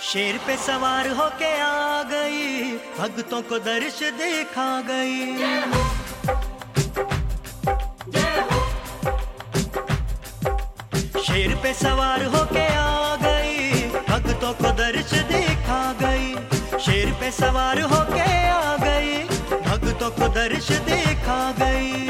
शेर पे सवार होके आ गई, भक्तों को दर्श दिखा गई। शेर पे सवार होके आ गई, भक्तों को दर्श दिखा गई। शेर पे सवार होके आ गई, भक्तों को दर्श दिखा गई।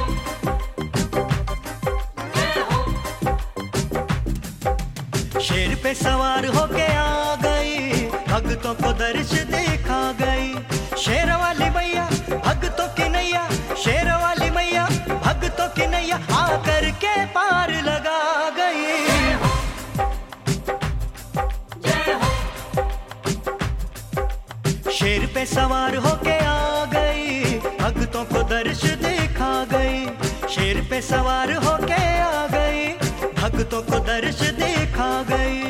शेर पे सवार होके आ गई, भक्तों को दर्श दिखा गई। शेर वाली मैया भक्तों की नैया, शेर वाली मैया भक्तों की नैया आकर के पार लगा गई। शेर पे सवार होके आ गई, भक्तों को दर्श दिखा गई। शेर पे सवार होके आ गई, भक्तों को दर्श दिखा गई।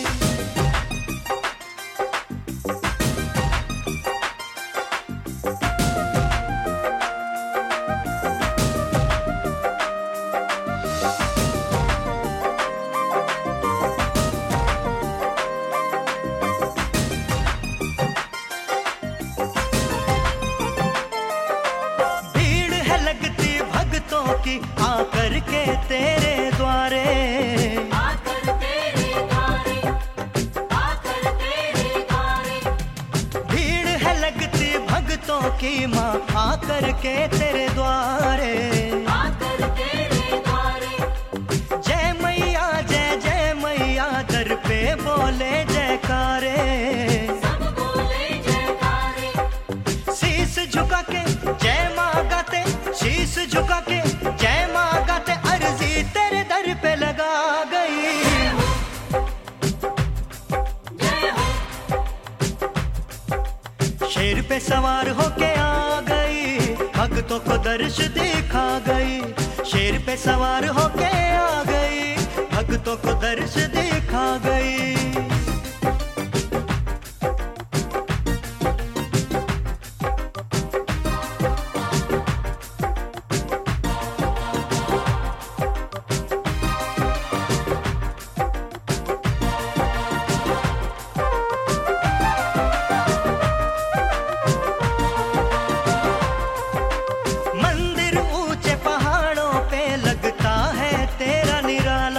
भीड़ है लगती भक्तों की आकर के तेरे द्वारे। भीड़ है लगती भक्तों की माँ आकर के तेरे द्वारे। जय मैया जय जय मैया दर पे बोले जयकारे। शीश झुका के जय माँ गाते, शीश झुका के जय माँ गाते, अर्जी तेरे दर पे लगा गई। शेर पे सवार होके आ गई, भक्तों को दर्श दिखा गई। शेर पे सवार होके आ गई, भक्तों को दर्श दिखा गई। मंदिर ऊंचे पहाड़ों पे लगता है तेरा निराला।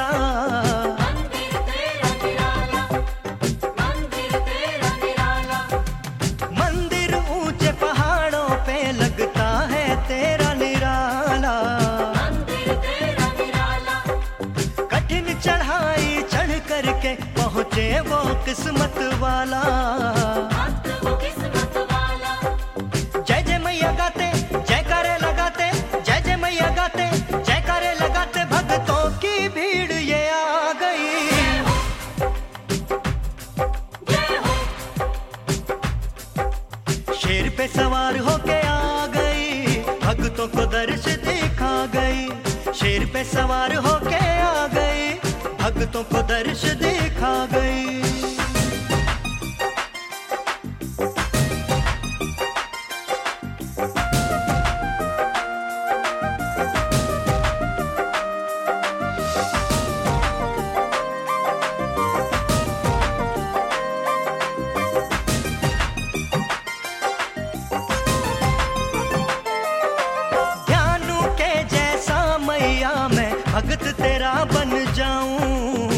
मंदिर ऊंचे पहाड़ों पे लगता है तेरा निराला। कठिन चढ़ाई चढ़ करके पहुँचे वो किस्मत वाला। जय जय मैया गाते जयकारे लगाते, जय जय मैया गाते जयकारे लगाते, भक्तों की भीड़ ये आ गई। शेर पे सवार होके आ गई, भक्तों को दर्श दिखा गई। शेर पे सवार होके आ गई, भक्तों को दर्श दिखा गई। ध्यानु के जैसा मैया मैं भक्त तेरा बन जाऊं।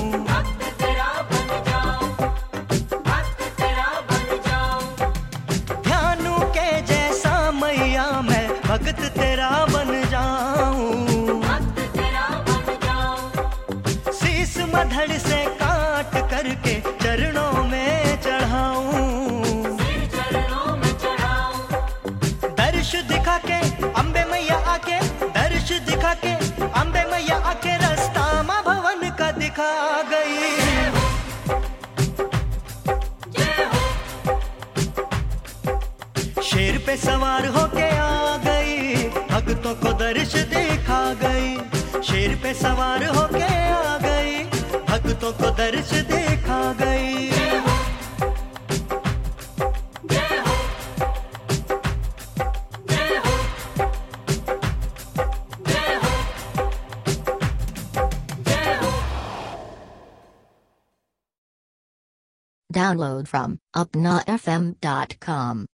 ध्यानु के जैसा मैया मैं भक्त तेरा बन जाऊं। शीश मधड़ से काट करके चरणों में चढ़ाऊं। दर्श दिखा के अम्बे मैया आके, दर्श दिखा के अम्बे मैया आके, रास्ता माँ भवन का दिखा गई। शेर पे सवार होके आ गई, भक्तों को दर्श दिखा गई। शेर पे सवार होके आ गई, भक्तों को दर्श दिखा गई। Download from upnafm.com.